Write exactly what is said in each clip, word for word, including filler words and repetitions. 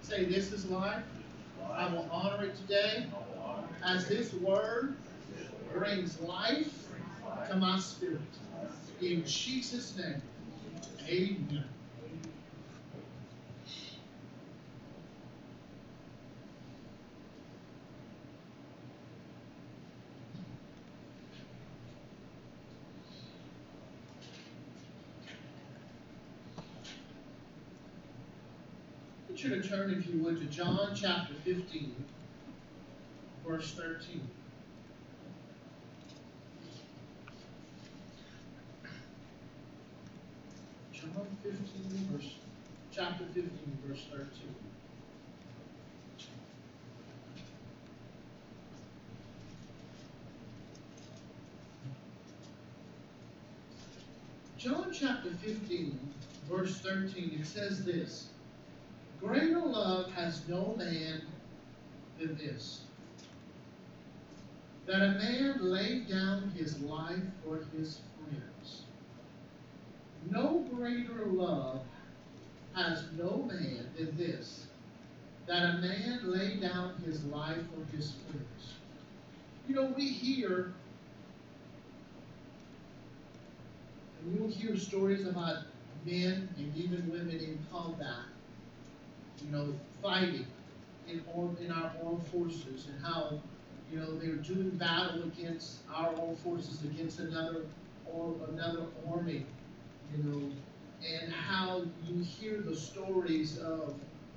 Say, this is life. I will honor it today as this word brings life to my spirit. In Jesus' name, amen. I want you to turn, if you would, to John chapter fifteen, verse thirteen. John fifteen, verse, chapter fifteen, verse thirteen. John chapter fifteen, verse thirteen, it says this: Greater love has no man than this, that a man lay down his life for his friends. No greater love has no man than this, that a man lay down his life for his friends. You know, we hear, and you'll hear stories about men and even women in combat, you know, fighting in, in our armed forces, and how, you know, they're doing battle against our armed forces, against another or another army, you know, and how you hear the stories of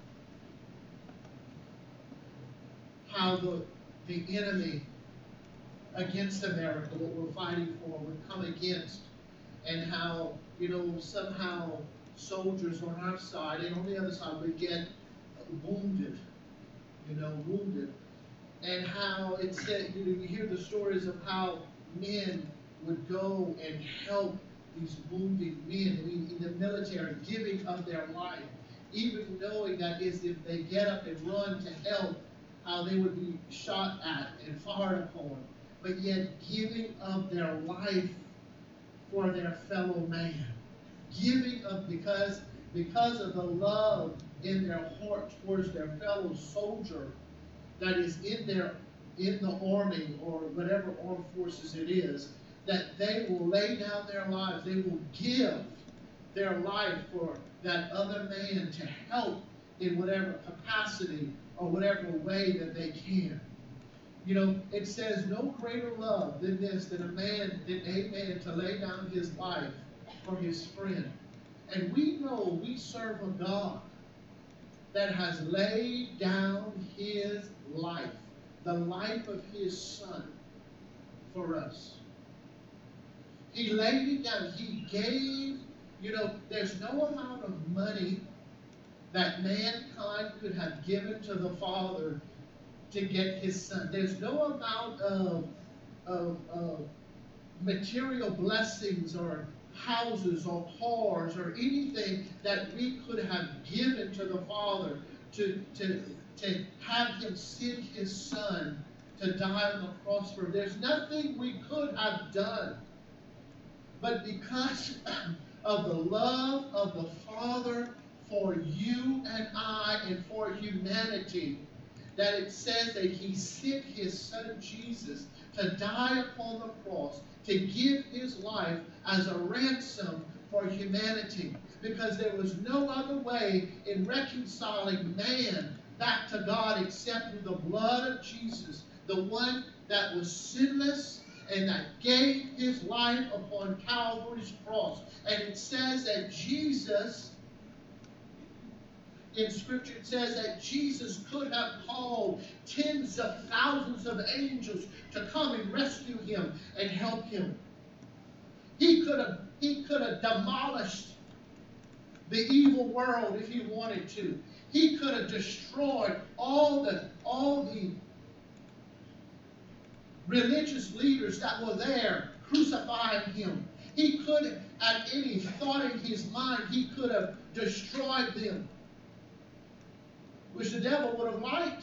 how the the enemy against America, what we're fighting for, would come against, and how, you know, somehow soldiers on our side and on the other side would get wounded, you know, wounded. And how it said, you know, you hear the stories of how men would go and help these wounded men in, in the military, giving of their life, even knowing that is if they get up and run to help, how they would be shot at and fired upon, but yet giving of their life for their fellow man, giving of because because of the love in their heart towards their fellow soldier that is in their in the army or whatever armed forces it is, that they will lay down their lives, they will give their life for that other man to help in whatever capacity or whatever way that they can. You know, it says no greater love than this, than a man, than a man to lay down his life for his friend. And we know we serve a God that has laid down his life, the life of his son, for us. He laid it down. He gave, you know, there's no amount of money that mankind could have given to the Father to get his son. There's no amount of, of, of material blessings or houses or cars or anything that we could have given to the Father to, to, to have him send his son to die on the cross for. There's nothing we could have done. But because of the love of the Father for you and I and for humanity, that it says that he sent his son Jesus to die upon the cross, to give his life as a ransom for humanity. Because there was no other way in reconciling man back to God except through the blood of Jesus, the one that was sinless and that gave his life upon Calvary's cross. And it says that Jesus, in Scripture, it says that Jesus could have called tens of thousands of angels to come and rescue him and help him. He could have, he could have demolished the evil world if he wanted to. He could have destroyed all the, all the religious leaders that were there crucifying him. He could, at any thought in his mind, he could have destroyed them, which the devil would have liked.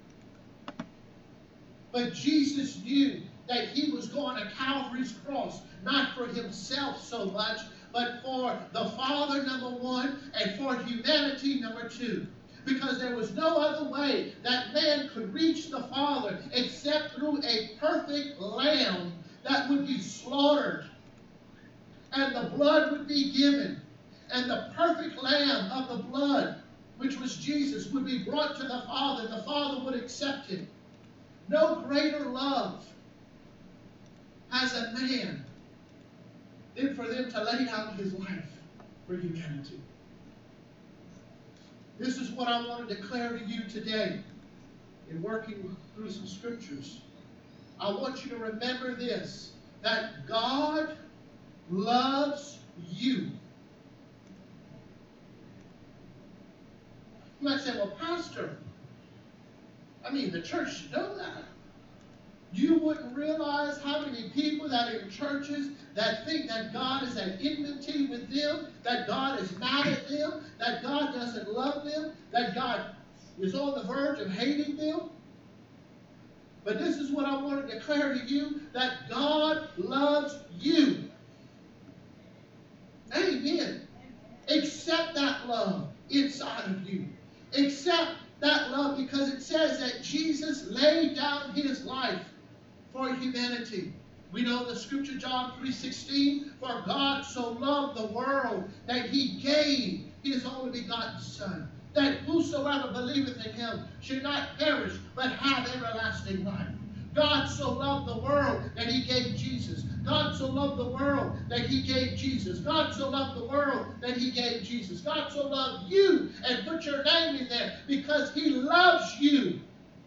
But Jesus knew that he was going to Calvary's cross, not for himself so much, but for the Father, number one, and for humanity, number two. Because there was no other way that man could reach the Father except through a perfect lamb that would be slaughtered, and the blood would be given, and the perfect lamb of the blood, which was Jesus, would be brought to the Father, and the Father would accept him. No greater love has a man than for them to lay down his life for humanity. This is what I want to declare to you today in working through some scriptures. I want you to remember this, that God loves you. You might say, well, Pastor, I mean, the church should know that. You wouldn't realize how many people that are in churches that think that God is at enmity with them, that God is mad at them, that God doesn't love them, that God is on the verge of hating them. But this is what I want to declare to you, that God loves you. Amen. Accept that love inside of you. Accept that love, because it says that Jesus laid down his life for humanity. We know the scripture, John three sixteen, for God so loved the world that he gave his only begotten Son, that whosoever believeth in him should not perish, but have everlasting life. God so loved the world that he gave Jesus. God so loved the world that he gave Jesus. God so loved the world that he gave Jesus. God so loved you, and put your name in there, because he loves you.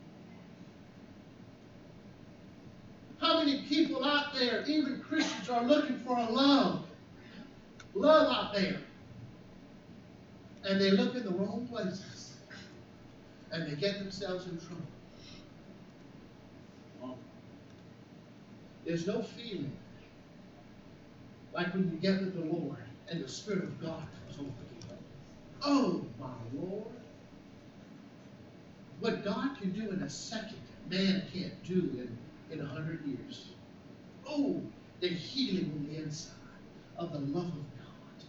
How many people out there, even Christians, are looking for a love? Love out there. And they look in the wrong places. And they get themselves in trouble. There's no feeling like when you get with the Lord and the Spirit of God comes over you. Oh, my Lord. What God can do in a second, man can't do in in a hundred years. Oh, the healing on the inside of the love of God.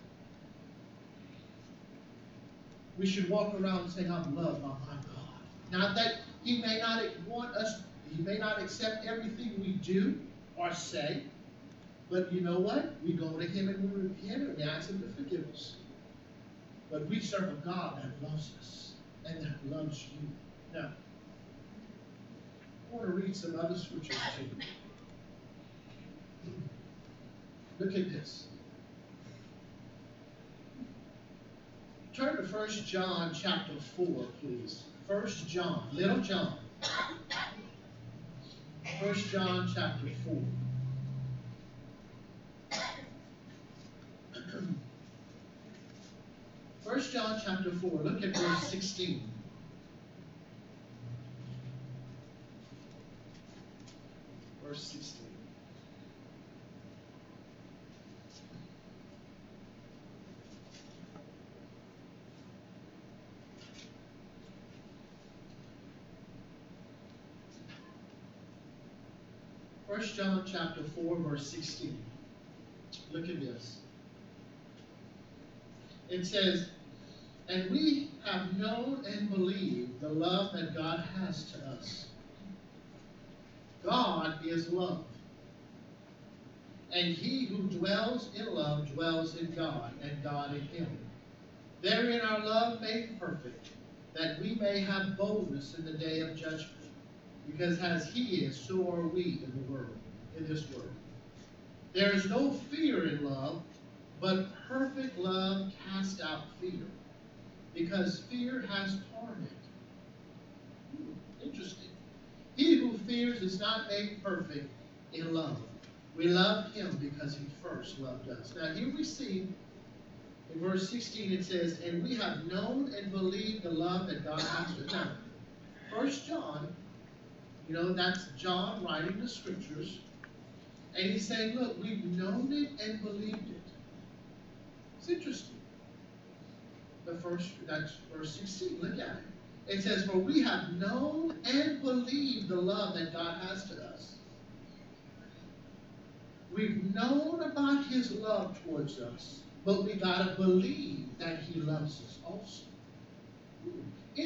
We should walk around saying, I'm loved by my God. Not that he may not want us, he may not accept everything we do or say, but you know what? We go to him and we repent and we ask him to forgive us. But we serve a God that loves us and that loves you. Now, I want to read some other scriptures to you. Look at this. Turn to First John chapter four, please. First John, little John. First John chapter four. First John chapter four, look at verse sixteen. Verse sixteen. First John chapter four, verse sixteen. Look at this. It says, and we have known and believed the love that God has to us. God is love. And he who dwells in love dwells in God, and God in him. Therein our love made perfect, that we may have boldness in the day of judgment. Because as he is, so are we in the world, in this world. There is no fear in love, but perfect love casts out fear, because fear has torment. Hmm, interesting. He who fears is not made perfect in love. We love him because he first loved us. Now here we see, in verse sixteen it says, and we have known and believed the love that God has for us. Now, First John, you know, that's John writing the scriptures, and he's saying, look, we've known it and believed it. It's interesting. The first, that's verse sixteen, look at it. It says, for we have known and believed the love that God has to us. We've known about his love towards us, but we got to believe that he loves us also.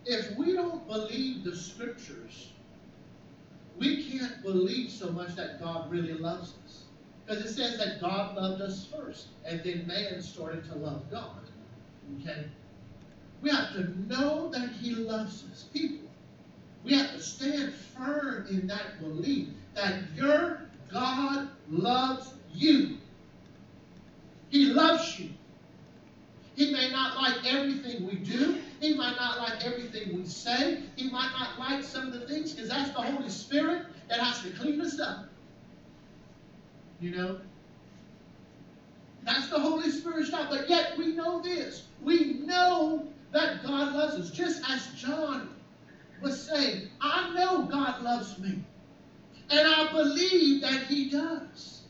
if we don't believe the scriptures, we can't believe so much that God really loves us. Because it says that God loved us first, and then man started to love God. Okay? We have to know that he loves us. People, we have to stand firm in that belief that your God loves you. He loves you. He may not like everything we do. He might not like everything we say. He might not like some of the things, because that's the Holy Spirit that has to clean us up. You know? That's the Holy Spirit's job. But yet we know this. We know that God loves us. Just as John was saying, I know God loves me. And I believe that he does.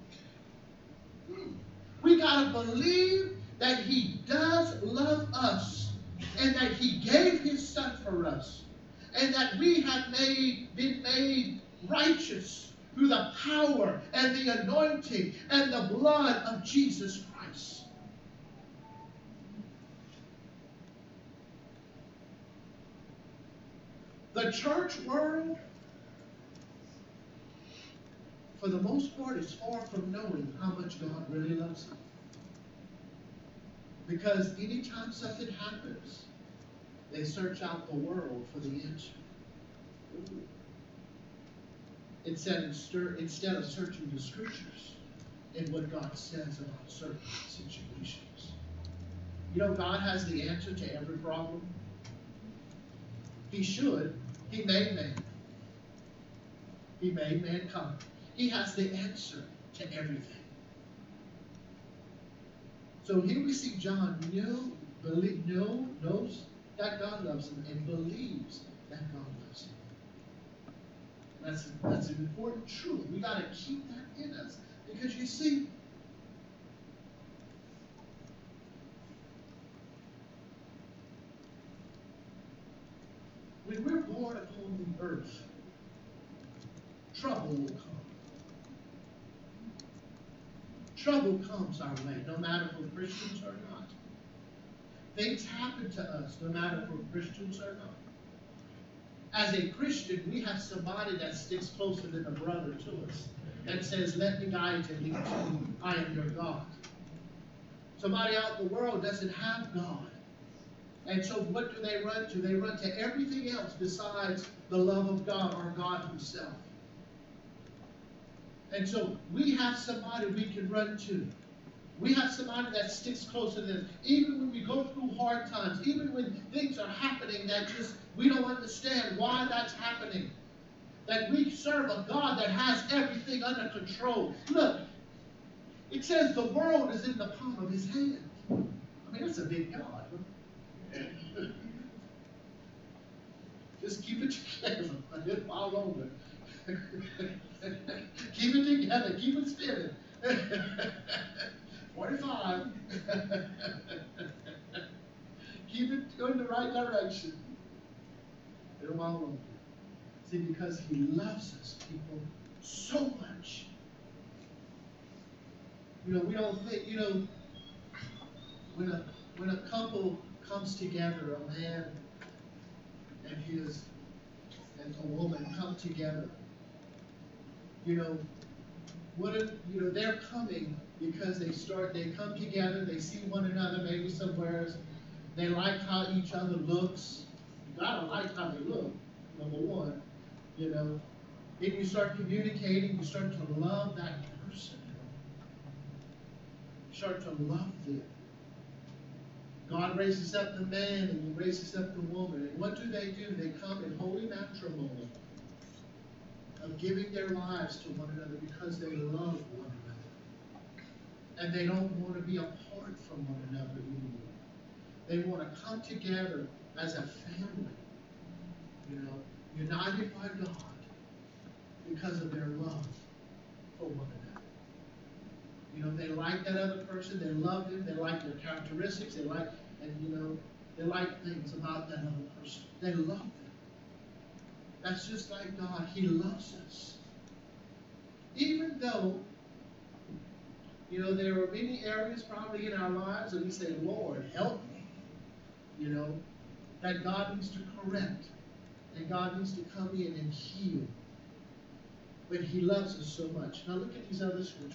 We got to believe that he does love us. And that he gave his son for us. And that we have made, been made righteous through the power and the anointing and the blood of Jesus Christ. The church world, for the most part, is far from knowing how much God really loves them. Because anytime something happens, they search out the world for the answer. Instead, instead of searching the scriptures and what God says about certain situations. You know, God has the answer to every problem. He should. He made man. He made mankind. He has the answer to everything. So here we see John knew, believe, know, knows that God loves him and believes that God loves him. That's, that's an important truth. We got to keep that in us. Because you see, when we're born upon the earth, trouble will come. Trouble comes our way, no matter if we're Christians or not. Things happen to us, no matter if we're Christians or not. As a Christian, we have somebody that sticks closer than a brother to us and says, let me guide you, lead you. I am your God. Somebody out in the world doesn't have God. And so what do they run to? They run to everything else besides the love of God or God himself. And so we have somebody we can run to. We have somebody that sticks closer to us. Even when we go through hard times, even when things are happening that just we don't understand why that's happening. That we serve a God that has everything under control. Look, it says the world is in the palm of his hand. I mean, that's a big God. Huh? Just keep it together a little while longer. Keep it together. Keep it spinning. forty-five. Keep it going the right direction. A little while longer. See, because he loves us, people, so much. You know, we don't think, you know, when a when a couple comes together, a man and his and a woman come together, you know, what if, you know, they're coming because they start, they come together, they see one another maybe somewhere, they like how each other looks. You gotta like how they look, number one, you know. Then you start communicating, you start to love that person. You start to love them. God raises up the man and he raises up the woman. And what do they do? They come in holy matrimony of giving their lives to one another because they love one another. And they don't want to be apart from one another anymore. They want to come together as a family, you know, united by God because of their love for one another. You know, they like that other person, they love them, they like their characteristics, they like, and you know, they like things about that other person. They love them. That's just like God. He loves us. Even though, you know, there are many areas probably in our lives that we say, Lord, help me. You know, that God needs to correct, and God needs to come in and heal. But he loves us so much. Now look at these other scriptures.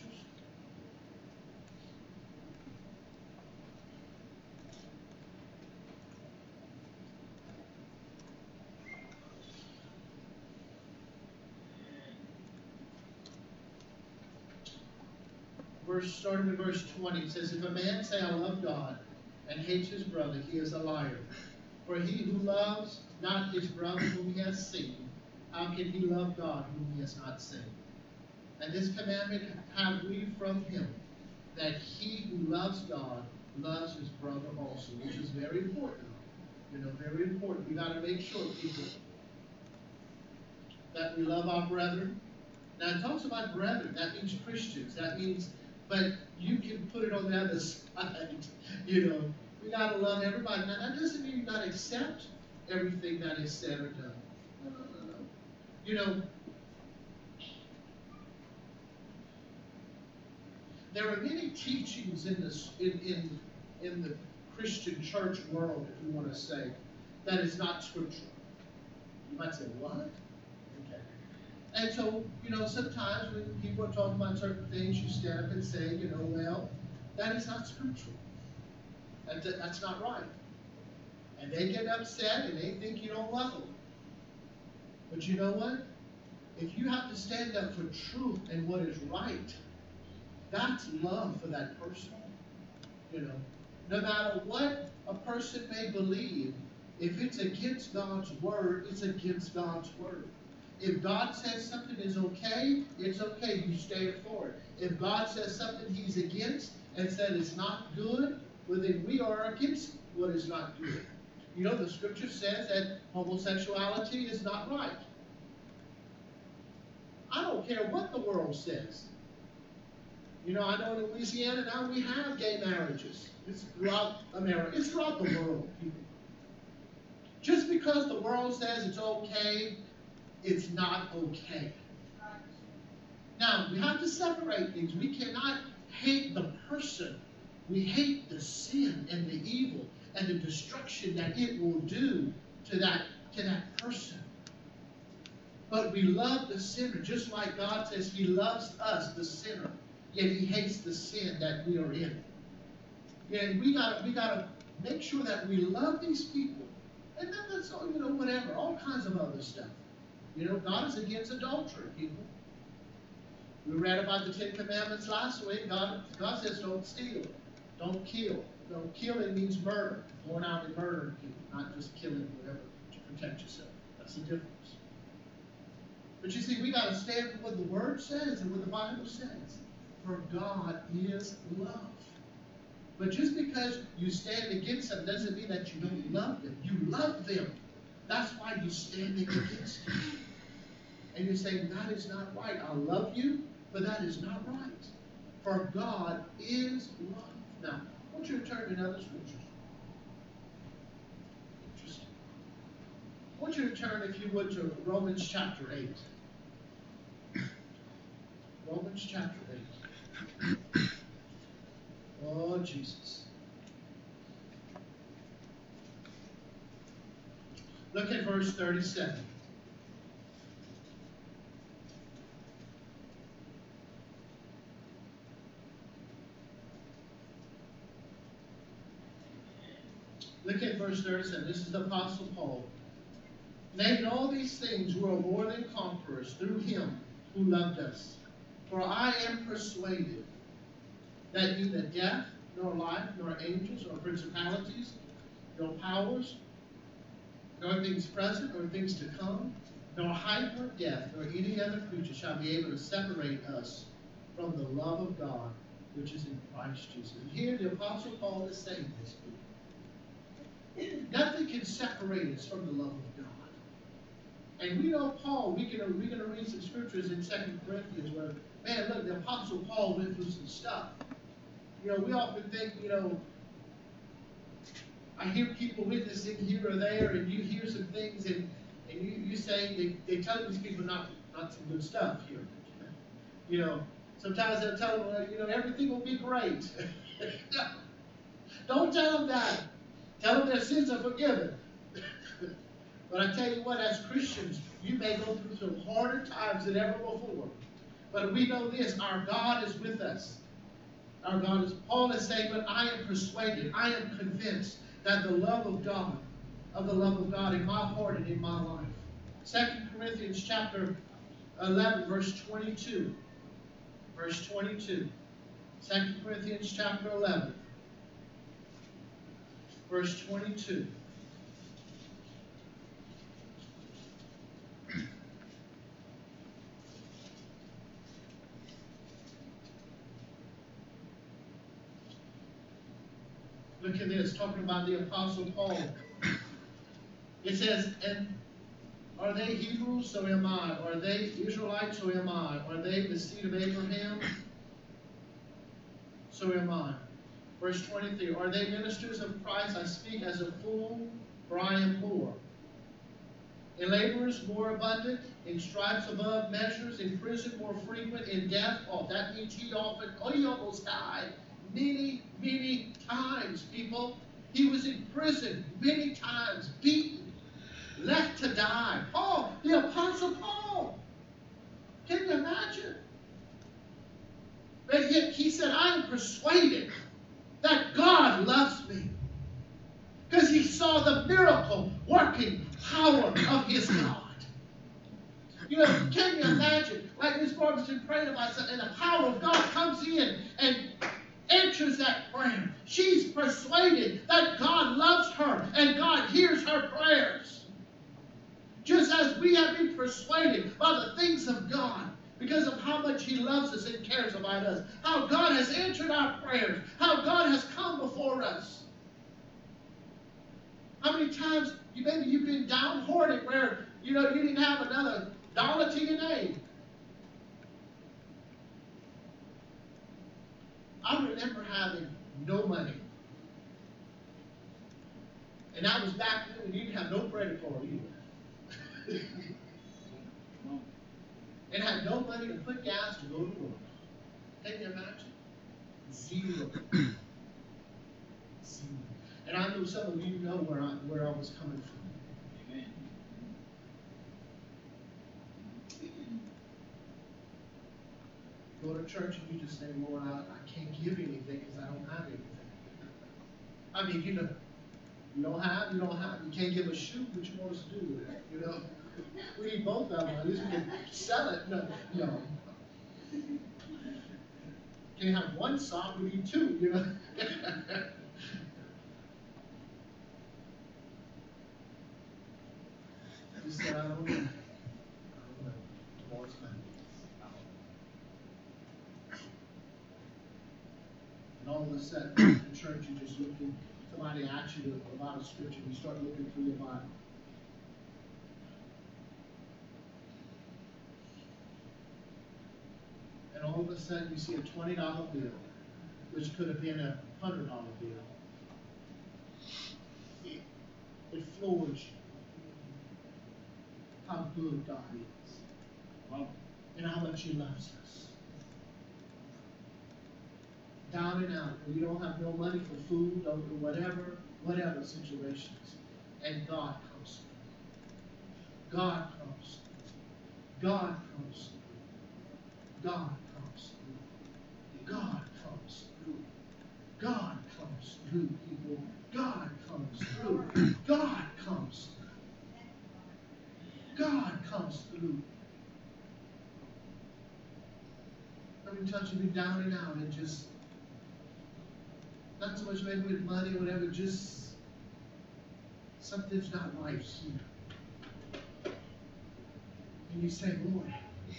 Verse, starting in verse twenty, it says, if a man say, I love God, and hates his brother, he is a liar. For he who loves not his brother whom he has seen, how can he love God whom he has not seen? And this commandment have we from him, that he who loves God loves his brother also, which is very important. You know, very important. We got to make sure, people, that we love our brethren. Now, it talks about brethren. That means Christians. That means, but you can put it on the other side. You know, we got to love everybody. Now, that doesn't mean you got to accept everything that is said or done. No, no, no, no. You know, there are many teachings in this in in in the Christian church world, if you want to say, that is not scriptural. You might say, what? Okay. And so, you know, sometimes when people are talking about certain things, you stand up and say, you know, well, that is not scriptural. That, that's not right. And they get upset and they think you don't love them. But you know what? If you have to stand up for truth and what is right, that's love for that person. You know, no matter what a person may believe, if it's against God's word, it's against God's word. If God says something is okay, it's okay. You stand for it. If God says something he's against and said it's not good, well, then we are against what is not good. You know, the scripture says that homosexuality is not right. I don't care what the world says. You know, I know in Louisiana now we have gay marriages. It's throughout America. It's throughout the world, people. Just because the world says it's okay, it's not okay. Now, we have to separate things. We cannot hate the person. We hate the sin and the evil and the destruction that it will do to that, to that person. But we love the sinner, just like God says he loves us, the sinner. Yet he hates the sin that we are in. And we got we got to make sure that we love these people. And then that's all, you know, whatever, all kinds of other stuff. You know, God is against adultery, people. We read about the Ten Commandments last week. God, God says don't steal, don't kill. No, killing means murder. Going out and murdering people, not just killing whatever to protect yourself. That's the difference. But you see, we got to stand for what the Word says and what the Bible says. For God is love. But just because you stand against them doesn't mean that you don't love them. You love them. That's why you're standing against them. And you're saying, that is not right. I love you, but that is not right. For God is love. Now, I want you to turn to another scripture. Interesting. I want you to turn, if you would, to Romans chapter eight. Romans chapter eight. Oh, Jesus. Look at verse thirty-seven. Look at verse thirty-seven. This is the Apostle Paul. Nay, in all these things we are more than conquerors through him who loved us. For I am persuaded that neither death, nor life, nor angels, nor principalities, nor powers, nor things present, nor things to come, nor height, nor depth, nor any other creature shall be able to separate us from the love of God, which is in Christ Jesus. And here the Apostle Paul is saying this. Nothing can separate us from the love of God. And we know Paul, we can, we're going to read some scriptures in Second Corinthians where, man, look, the Apostle Paul went through some stuff. You know, we often think, you know, I hear people witnessing here or there, and you hear some things, and, and you, you say, they, they tell these people not, not some good stuff here. You know, sometimes they'll tell them, well, you know, everything will be great. Don't tell them that. Tell them their sins are forgiven. But I tell you what, as Christians, you may go through some harder times than ever before. But we know this, our God is with us. Our God is, Paul is saying, but I am persuaded, I am convinced that the love of God, of the love of God in my heart and in my life. Second Corinthians chapter eleven, verse twenty-two. Verse twenty-two. Second Corinthians chapter eleven, verse twenty-two. Look at this, talking about the Apostle Paul. It says, and are they Hebrews? So am I. Are they Israelites? So am I. Are they the seed of Abraham? So am I. Verse twenty-three, are they ministers of Christ? I speak as a fool, for I am poor. In laborers more abundant, in stripes above measures, in prison more frequent, in death. Oh, that means he often, oh, he almost died many, many times, people. He was in prison many times, beaten, left to die. Paul, the Apostle Paul. Can you imagine? But yet he said, I am persuaded that God loves me. Because he saw the miracle working power of his God. You know, can you imagine? Like Miss Barbara's been praying about something, and the power of God comes in and enters that prayer. She's persuaded that God loves her and God hears her prayers. Just as we have been persuaded by the things of God because of how much he loves us and cares about us. How God has answered our prayers. How God has come before us. How many times you maybe you've been downhearted where you know you didn't have another dollar to your name. I remember having no money. And that was back then when you didn't have no credit card either. And had no money to put gas to go to work. Can you imagine? Zero. Zero. And I know some of you know where I where I was coming from. Amen. Go to church and you just say, Lord, I, I can't give anything because I don't have anything. I mean, you know, you don't have, you don't have, you can't give a shoe, what you want us to do with it, you know? We need both of them, at least we can sell it. No, no. Can't have one sock, we need two, you know? He said, I don't know. I don't know. Lord's money. And all of a sudden, in church, you're just looking, somebody asks you about a scripture, you start looking through your Bible. And all of a sudden, you see a twenty dollar bill, which could have been a one hundred dollar bill. It, it floors you. How good God is. Wow. And how much he loves us. Down and out, when you don't have no money for food or whatever, whatever situations. And God comes through. God comes through. God comes through. God comes through. God comes through. God comes through, people. God comes through. God comes through. God comes through. How many times you've been down and out and just, not so much maybe with money or whatever, just something's not right here. And you say, Lord.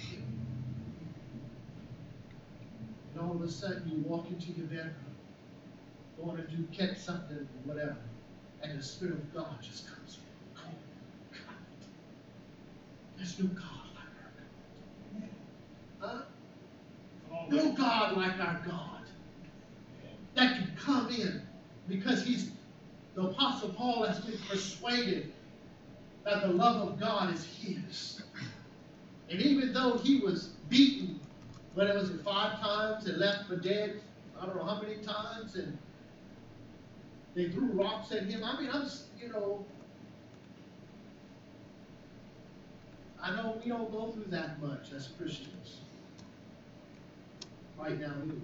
And all of a sudden you walk into your bedroom, going to do catch something or whatever, and the Spirit of God just comes in. There's no God like our God. Huh? No God like our God that can come in because he's, the Apostle Paul has been persuaded that the love of God is his. And even though he was beaten, what was it, five times and left for dead, I don't know how many times, and they threw rocks at him. I mean, I'm, you know, I know we don't go through that much as Christians. Right now, anyway.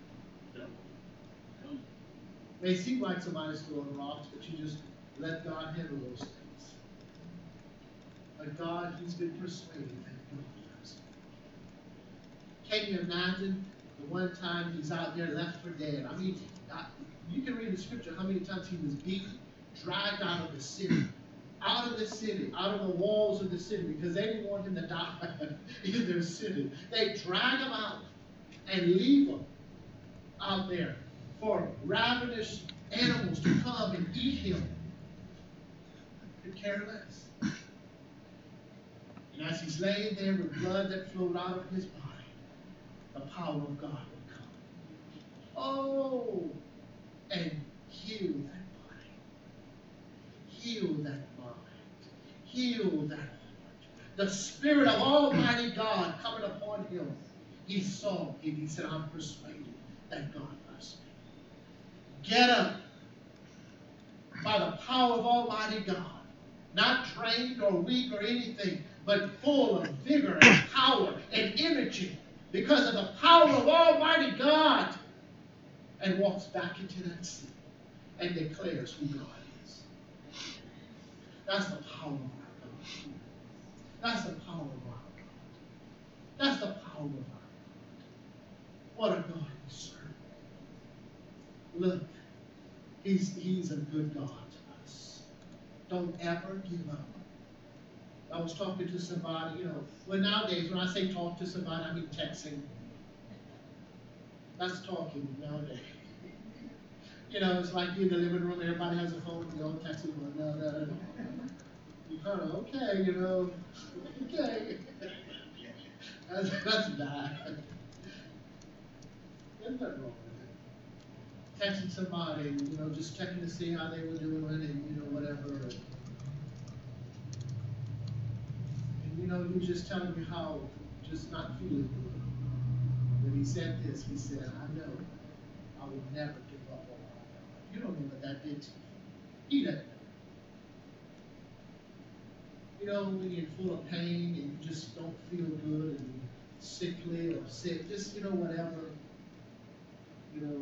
May seem like somebody's throwing rocks, but you just let God handle those things. But God, He's been persuaded that God loves you. Can you imagine the one time He's out there left for dead? I mean, God, you can read the scripture how many times He was beaten, dragged out of the city, out of the city, out of the walls of the city, because they didn't want Him to die in their city. They drag Him out and leave Him out there for ravenous animals to come and eat Him. Could care less. And as He's laying there with blood that flowed out of His body, the power of God would come. Oh, and heal that body. Heal that mind. Heal that heart. The Spirit of Almighty God coming upon Him. He saw and He said, I'm persuaded that God loves me. Get up by the power of Almighty God. Not trained or weak or anything, but full of vigor and power and energy because of the power of Almighty God. And walks back into that city and declares who God is. That's the power of our God. That's the power of our God. That's the power of our God. What a God we serve. Look, He's, he's a good God to us. Don't ever give up. I was talking to somebody, you know, well, nowadays, when I say talk to somebody, I mean texting. That's talking nowadays. You know, it's like you're in the living room, everybody has a phone, you're all texting, no, no, no. You kind of, okay, you know, okay. That's, that's bad. There's nothing wrong with it. Texting somebody, you know, just checking to see how they were doing and, you know, whatever. And, you know, he was just telling me how just not feeling good. When he said this, he said, I know I would never give up on my God. You don't know what that did to me. He doesn't know. You know, when you're full of pain and you just don't feel good and you're sickly or sick, just, you know, whatever, you know.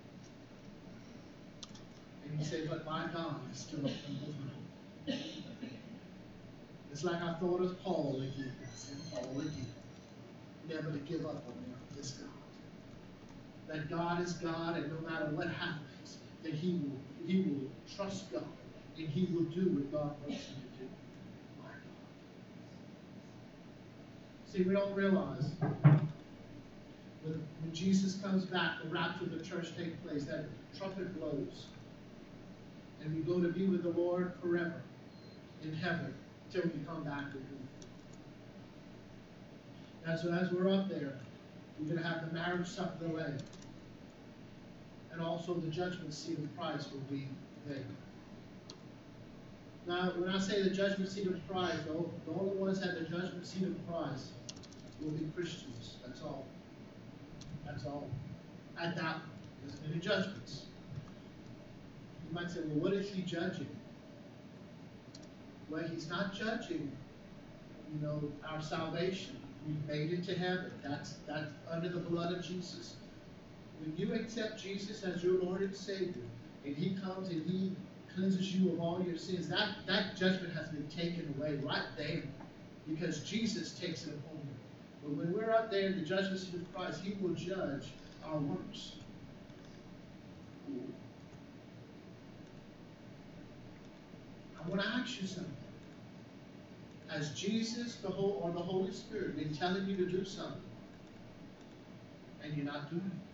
And you say, but my God is still up on the throne. It's like I thought of Paul again. I said, Paul again. Never to give up on this God. That God is God, and no matter what happens, that He will He will trust God, and He will do what God wants Him to do. My God. See, we don't realize when, when Jesus comes back, the rapture of the church takes place, that trumpet blows, and we go to be with the Lord forever in heaven till we come back with Him. And so as we're up there, we're going to have the marriage supper of the Lamb. And also the judgment seat of Christ will be there. Now, when I say the judgment seat of Christ, the, the only ones that have the judgment seat of Christ will be Christians. That's all. That's all. At that, there's many judgments. You might say, well, what is He judging? Well, He's not judging, you know, our salvation. We've made it to heaven. That's, that's under the blood of Jesus. When you accept Jesus as your Lord and Savior, and He comes and He cleanses you of all your sins, that, that judgment has been taken away right there, because Jesus takes it upon Him. But when we're up there in the judgment seat of Christ, He will judge our works. I want to ask you something. Has Jesus the whole, or the Holy Spirit been telling you to do something, and you're not doing it?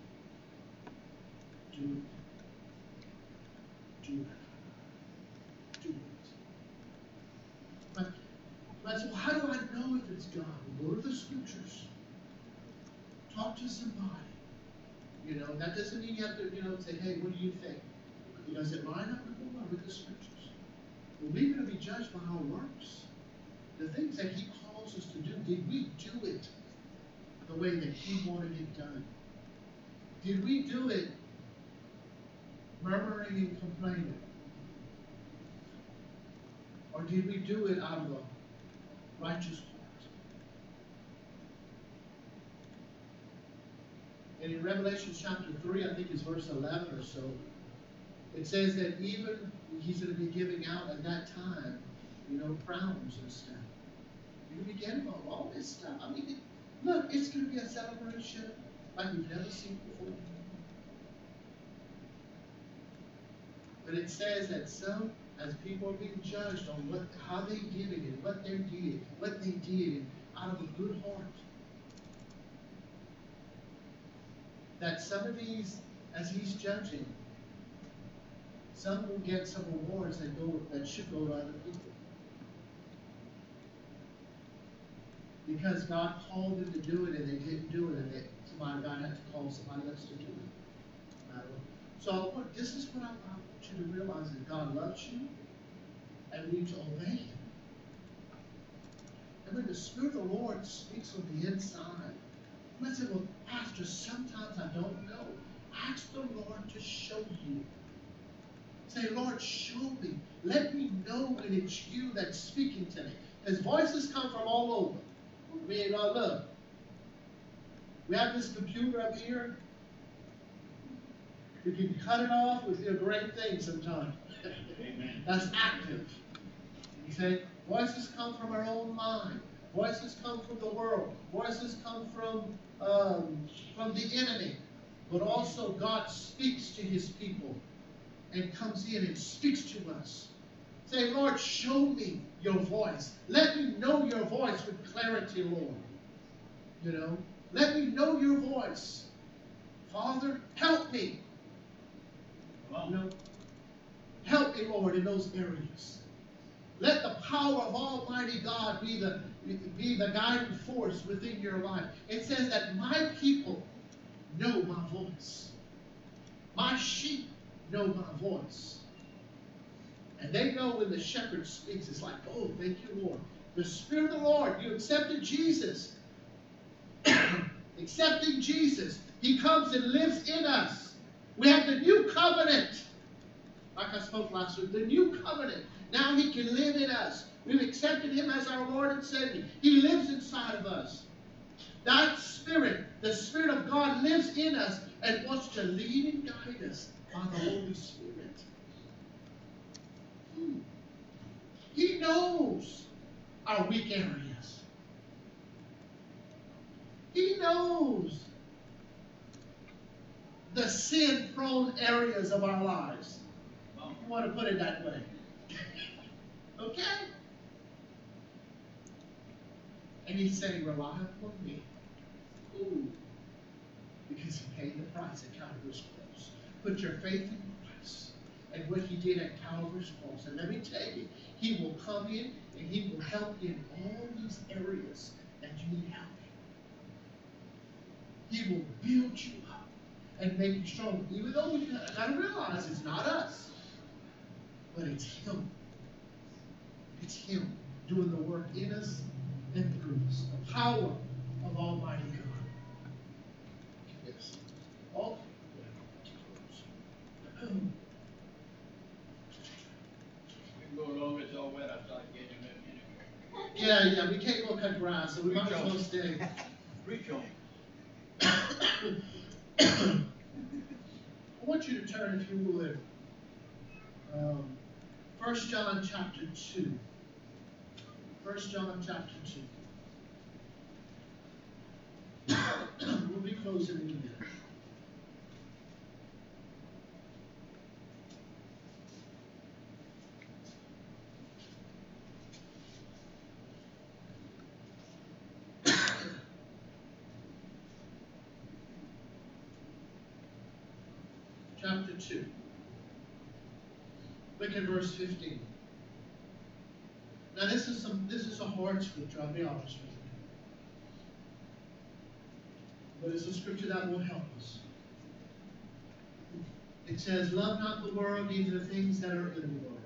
Do it. Do it. Do it. But, but so how do I know if it's God? Well, go to the scriptures. Talk to somebody. You know, that doesn't mean you have to, you know, say, hey, what do you think? Does it line up with the Lord, with the scriptures? Well, we're going to be judged by our works. The things that He calls us to do, did we do it the way that He wanted it done? Did we do it murmuring and complaining? Or did we do it out of a righteous heart. And in Revelation chapter three, I think it's verse eleven or so, it says that even he's going to be giving out at that time, you know, crowns and stuff. You're going to be getting all, all this stuff. I mean, it, look, it's going to be a celebration like we've never seen before. But it says that some, as people are being judged on what, how they did it and what they did, what they did, and out of a good heart, that some of these, as he's judging, some will get some awards that go that should go to other people. Because God called them to do it and they didn't do it, and they, somebody God had to call somebody else to do it. Right? So what, this is what I, I want you to realize, that God loves you and we need to obey him. And when the Spirit of the Lord speaks on the inside, you might say, well, Pastor, sometimes I don't know. Ask the Lord to show you. Say, Lord, show me. Let me know when it's you that's speaking to me. Because voices come from all over. We ain't all love. We have this computer up here. We can cut it off with a great thing sometimes. Amen. That's active. You say, voices come from our own mind. Voices come from the world. Voices come from, um, from the enemy. But also God speaks to his people and comes in and speaks to us. Say, Lord, show me your voice. Let me know your voice with clarity, Lord. You know, let me know your voice. Father, help me. You know, help me, Lord, in those areas. Let the power of Almighty God be the, be the guiding force within your life. It says that my people know my voice. My sheep know my voice. And they know when the shepherd speaks, it's like, oh, thank you, Lord. The Spirit of the Lord, you accepted Jesus. Accepting Jesus, he comes and lives in us. We have the new covenant. Like I spoke last week, the new covenant. Now he can live in us. We've accepted him as our Lord and Savior. He lives inside of us. That Spirit, the Spirit of God, lives in us and wants to lead and guide us by the Holy Spirit. Hmm. He knows our weak areas. He knows the sin-prone areas of our lives. You want to put it that way. Okay? And he's saying, rely upon me. Ooh. Because he paid the price at Calvary's cross. Put your faith in Christ and what he did at Calvary's cross. And let me tell you, he will come in and he will help you in all these areas that you need help in. He will build you up and make you strong. Even though we got to realize it's not us, but it's him. It's him doing the work in us and through us. The power of Almighty God. Yes. Oh. We can go along, it's all wet, I start getting it in Yeah, yeah, we can't go cut grass, so we might as well stay. Preach on. I want you to turn, if you would, um, First John chapter two. First John chapter two. We'll be closing in a minute. Chapter two. Look at verse fifteen. Now this is some this is a hard scripture, I'll be honest with you. But it's a scripture that will help us. It says, love not the world, neither the things that are in the world.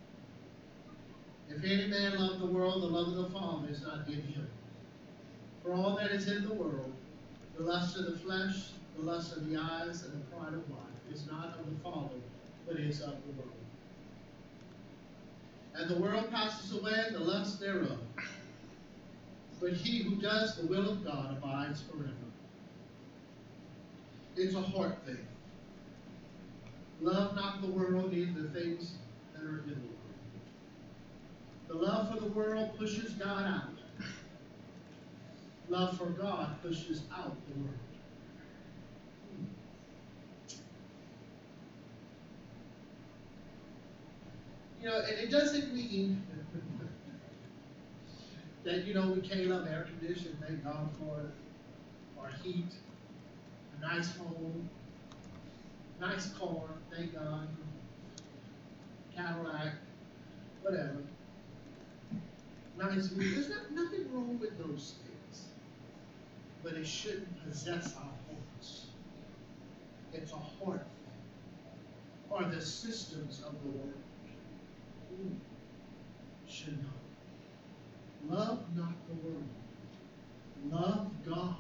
If any man love the world, the love of the Father is not in him. For all that is in the world, the lust of the flesh, the lust of the eyes, and the pride of life, is not of the Father, but is of the world. And the world passes away, and the lust thereof. but he who does the will of God abides forever. It's a heart thing. Love not the world, neither the things that are in the world. The love for the world pushes God out. Love for God pushes out the world. You know, and it doesn't mean that, you know, we can't love air conditioning, thank God for it, or heat, a nice home, nice car, thank God, Cadillac, whatever. Nice food. There's not, nothing wrong with those things. But it shouldn't possess our hearts. It's a heart thing. Or the systems of the world. Ooh, should not. Love not the world. Love God.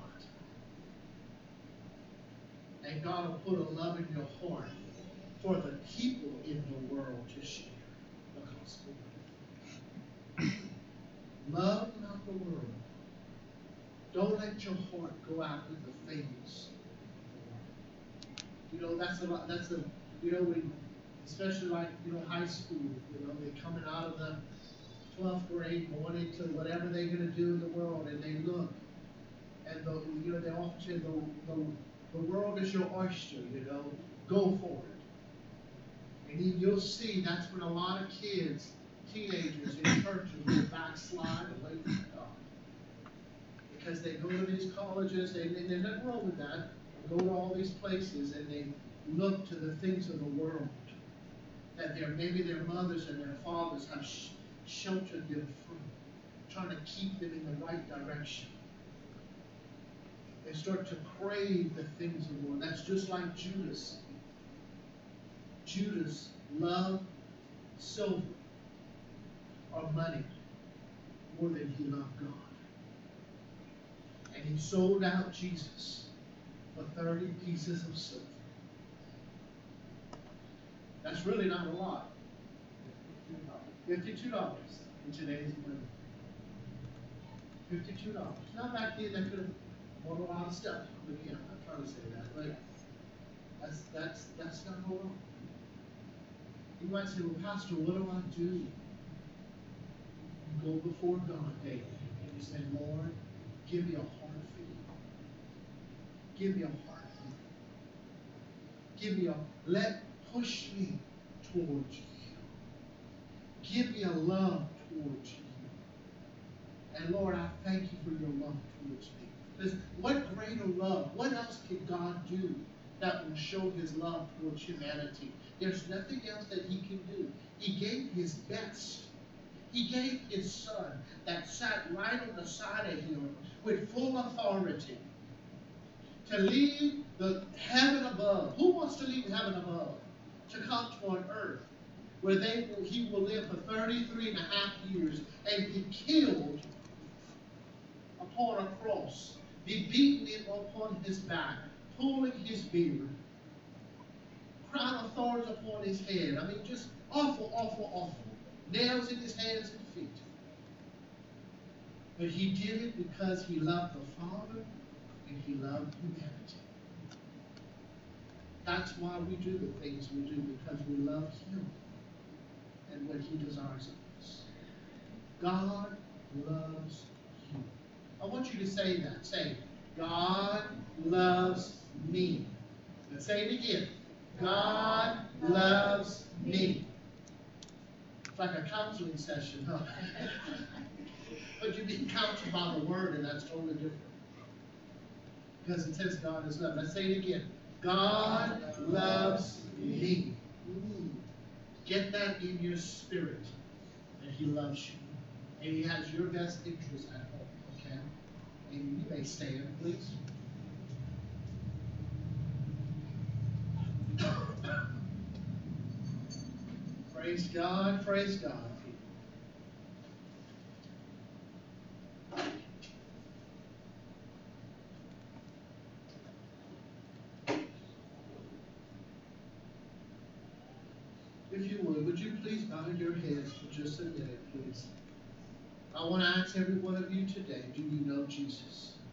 And God will put a love in your heart for the people in the world to share the gospel. Love not the world. Don't let your heart go out with the things of the world. You know, that's a lot, that's a, you know, when, especially like, you know, high school, you know, they're coming out of the twelfth grade, going into whatever they're going to do in the world, and they look, and the, you know, they often say, the, the, the world is your oyster, you know, go for it. And you'll see that's when a lot of kids, teenagers in churches will backslide away from God. Because they go to these colleges, they, they, there's nothing wrong with that. They go to all these places and they look to the things of the world that their, maybe their mothers and their fathers have sh sheltered them from, trying to keep them in the right direction. They start to crave the things of the world. That's just like Judas. Judas loved silver or money more than he loved God. And he sold out Jesus for thirty pieces of silver. That's really not a lot. fifty-two dollars in today's money. fifty-two dollars. Now back then they could have bought a lot of stuff. But again, I'm not trying to say that, but that's that's that's not a lot. You might say, well, Pastor, what do I do? You go before God daily and you say, Lord, give me a heart for you. Give me a heart for you. Give me a, let, push me towards you. Give me a love towards you. And Lord, I thank you for your love towards me. Because what greater love, what else can God do that will show his love towards humanity? There's nothing else that he can do. He gave his best. He gave his son that sat right on the side of him with full authority to leave the heaven above. Who wants to leave heaven above? To come to an earth where they will, he will live for thirty-three and a half years and be killed upon a cross, be beaten upon his back, pulling his beard, crown of thorns upon his head. I mean, just awful, awful, awful. Nails in his hands and feet. But he did it because he loved the Father and he loved humanity. That's why we do the things we do, because we love him and what he desires of us. God loves you. I want you to say that. Say, God loves me. Let's say it again. God loves me. It's like a counseling session, huh? But you're being counseled by the word, and that's totally different. Because it says God is love. Let's say it again. God loves me. Ooh. Get that in your spirit, that he loves you. And he has your best interest at heart, okay? And you may stand, please. Praise God, praise God. If you would, would you please bow your heads for just a minute, please? I wanna ask every one of you today, do you know Jesus?